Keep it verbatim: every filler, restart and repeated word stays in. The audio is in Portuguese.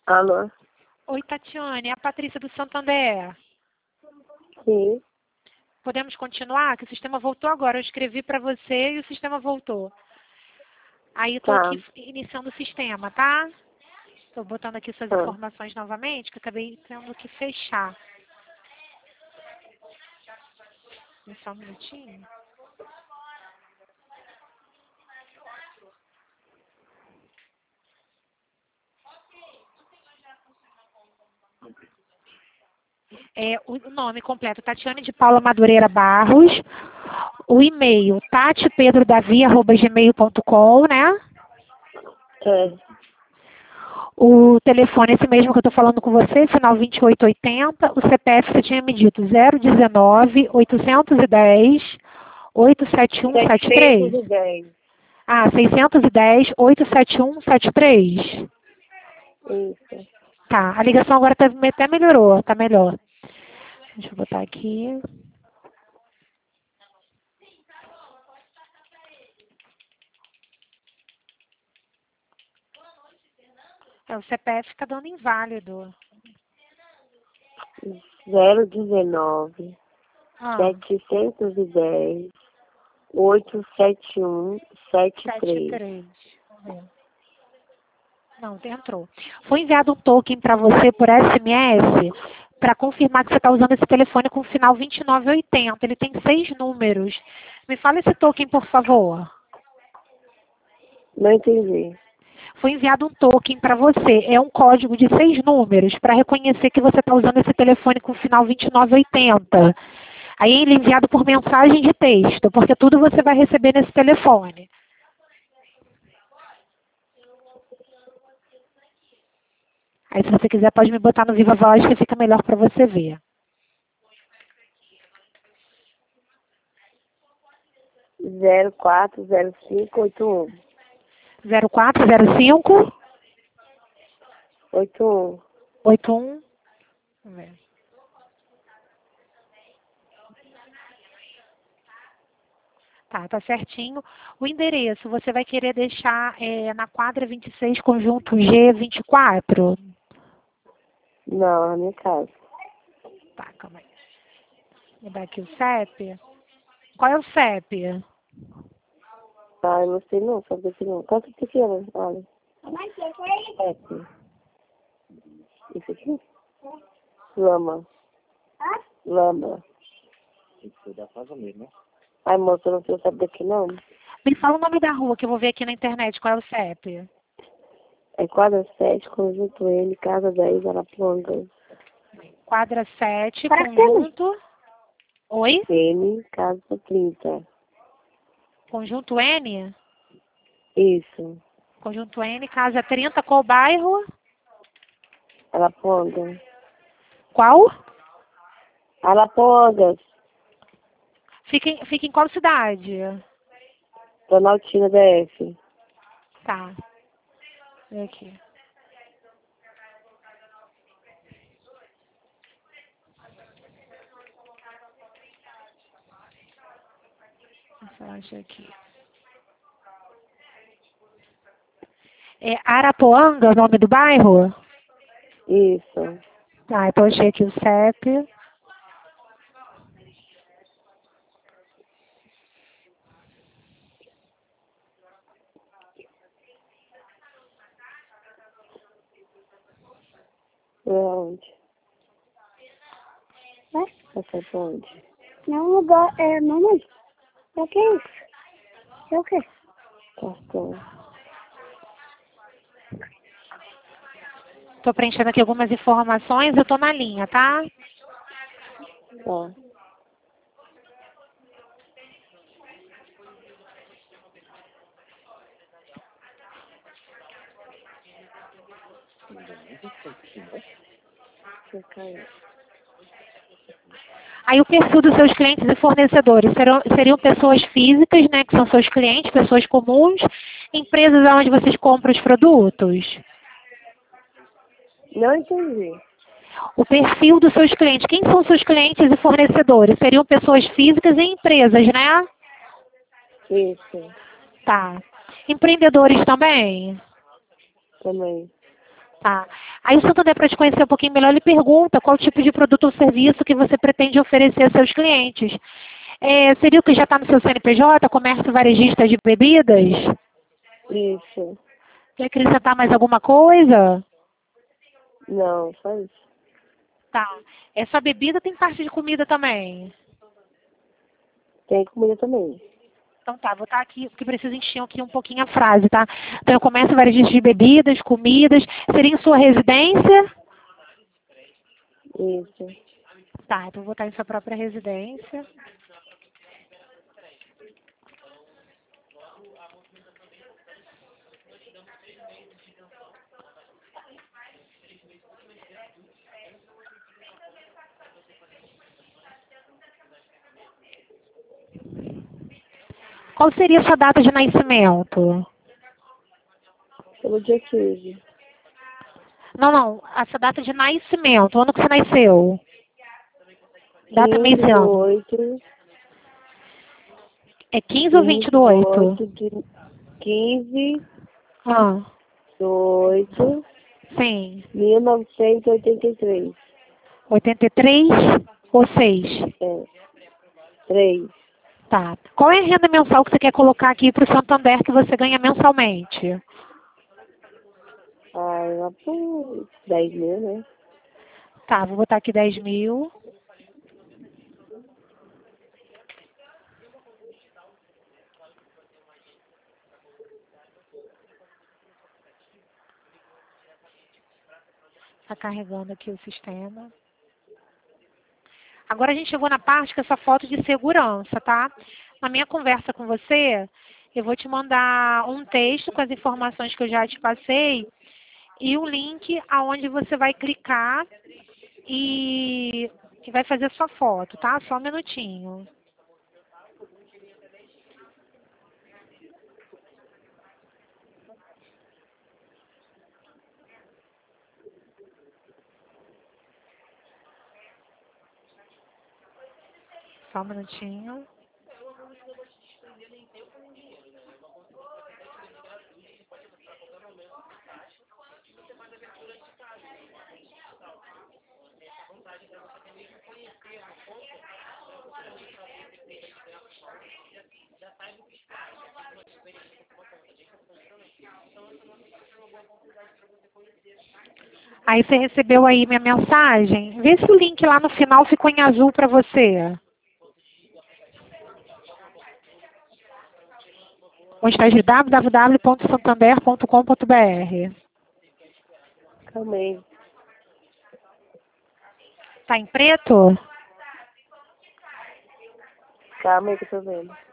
Alô? Oi, Tatiane, é a Patrícia do Santander. Sim. Podemos continuar? Que o sistema voltou agora. Eu escrevi para você e o sistema voltou. Aí estou Tá. aqui iniciando o sistema, tá? Estou botando aqui suas Tá. informações novamente, que eu acabei tendo que fechar. Só um minutinho. É, o nome completo, Tatiane de Paula Madureira Barros. O e-mail, tatipedrodavi arroba gmail ponto com, né? É. O telefone, esse mesmo que eu estou falando com você, final vinte e oito oitenta. O C P F você tinha me dito zero um nove, oitocentos e dez, oitocentos e setenta e um setenta e três. seiscentos e dez. Ah, seiscentos e dez, oitocentos e setenta e um setenta e três. Isso. Tá, a ligação agora tá, até melhorou, tá melhor. Deixa eu botar aqui. É, o C P F fica dando inválido. zero dezenove, Ah, setecentos e dez, oitocentos e setenta e um setenta e três. setenta e três. Vamos ver. Não, entrou. Foi enviado um token para você por S M S para confirmar que você está usando esse telefone com o final vinte e nove oitenta. Ele tem seis números. Me fala esse token, por favor. Não entendi. Foi enviado um token para você. É um código de seis números para reconhecer que você está usando esse telefone com o final vinte e nove oitenta. Aí ele é enviado por mensagem de texto, porque tudo você vai receber nesse telefone. Aí se você quiser pode me botar no Viva Voz que fica melhor para você ver. zero quatro zero cinco oito um. zero quatro zero cinco oito um. oito um. Vamos ver. Tá, tá certinho. O endereço, você vai querer deixar é, na quadra vinte e seis, conjunto G vinte e quatro? Não, na minha casa. Tá, calma aí. Me dá aqui o C E P. Qual é o C E P? Ah, eu não sei não, sabe que não. Qual que é aqui, olha? Olha. É. Isso aqui? Lama. Lama. Isso da casa mesmo, né? Ai, moça, eu não sei saber daqui não. Me fala o nome da rua que eu vou ver aqui na internet. Qual é o C E P? É quadra sete, conjunto N, casa dez, Arapongas. Quadra sete, Para conjunto... Oi? N, casa trinta. Conjunto N? Isso. Conjunto N, casa trinta, qual bairro? Arapongas. Qual? Arapongas. Fica em, fica em qual cidade? Planaltina D F. Tá. Vê aqui. Deixa eu achar aqui. É Arapoanga, o nome do bairro? Isso. Tá, então achei aqui o C E P. É onde? É? Essa é pra onde? Não, lugar, é, mamãe, o que é isso? É o quê? Cartão. Tô preenchendo aqui algumas informações, eu tô na linha, tá? Tá. Aí o perfil dos seus clientes e fornecedores serão, seriam pessoas físicas, né, que são seus clientes, pessoas comuns, empresas onde vocês compram os produtos. Não entendi. O perfil dos seus clientes, quem são seus clientes e fornecedores? Seriam pessoas físicas e empresas, né? Isso. Tá. Empreendedores também? Também. Tá. Aí o Santander, para te conhecer um pouquinho melhor, ele pergunta qual tipo de produto ou serviço que você pretende oferecer aos seus clientes. É, seria o que já está no seu C N P J, comércio varejista de bebidas? Isso. Quer acrescentar mais alguma coisa? Não, só isso. Tá. Essa bebida tem parte de comida também? Tem comida também. Então tá, vou estar aqui, porque preciso encher aqui um pouquinho a frase, tá? Então eu começo varejista de bebidas, comidas. Seria em sua residência? Isso. Tá, então vou botar em sua própria residência. Qual seria a sua data de nascimento? Pelo dia quinze. Não, não, a sua data de nascimento, o ano que você nasceu. Data, mês e quinze do ano. oito. É quinze ou vinte do oito? de quinze Ah, do oito. sim. mil novecentos e oitenta e três. oitenta e três ou seis? É. três. Tá. Qual é a renda mensal que você quer colocar aqui para o Santander que você ganha mensalmente? Ah, lá por dez mil, né? Tá, vou botar aqui dez mil. Tá carregando aqui o sistema. Agora a gente chegou na parte que é essa foto de segurança, tá? Na minha conversa com você, eu vou te mandar um texto com as informações que eu já te passei e um link aonde você vai clicar e, e vai fazer sua foto, tá? Só um minutinho. Só um minutinho. Aí você recebeu aí minha mensagem. Vê se o link lá no final ficou em azul para você. O estágio w w w ponto santander ponto com ponto b r. Calma aí. Tá em preto? Calma aí que eu tô vendo.